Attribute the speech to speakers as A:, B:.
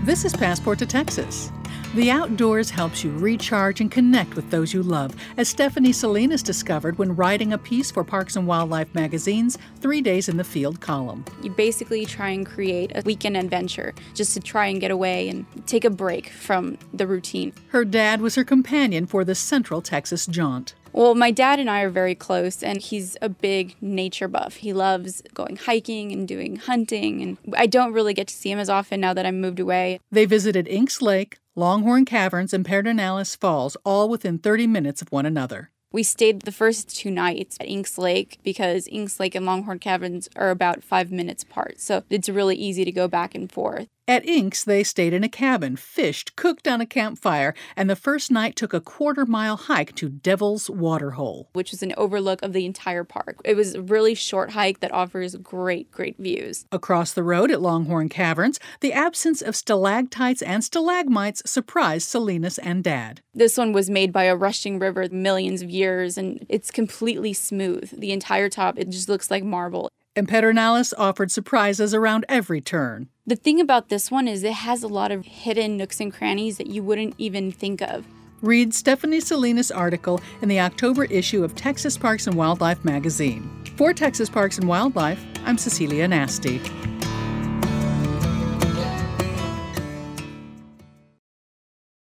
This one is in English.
A: This is Passport to Texas. The outdoors helps you recharge and connect with those you love, as Stephanie Salinas discovered when writing a piece for Parks and Wildlife magazine's 3 Days in the Field column.
B: You basically try and create a weekend adventure just to try and get away and take a break from the routine.
A: Her dad was her companion for the Central Texas jaunt.
B: Well, my dad and I are very close, and he's a big nature buff. He loves going hiking and doing hunting, and I don't really get to see him as often now that I'm moved away.
A: They visited Inks Lake, Longhorn Caverns, and Pedernales Falls, all within 30 minutes of one another.
B: We stayed the first 2 nights at Inks Lake because Inks Lake and Longhorn Caverns are about 5 minutes apart, so it's really easy to go back and forth.
A: At Inks, they stayed in a cabin, fished, cooked on a campfire, and the first night took a 1/4-mile hike to Devil's Waterhole,
B: which is an overlook of the entire park. It was a really short hike that offers great views.
A: Across the road at Longhorn Caverns, the absence of stalactites and stalagmites surprised Salinas and Dad.
B: This one was made by a rushing river millions of years, and it's completely smooth. The entire top, it just looks like marble.
A: And Pedernales offered surprises around every turn.
B: The thing about this one is it has a lot of hidden nooks and crannies that you wouldn't even think of.
A: Read Stephanie Salinas' article in the October issue of Texas Parks and Wildlife magazine. For Texas Parks and Wildlife, I'm Cecilia Nasty.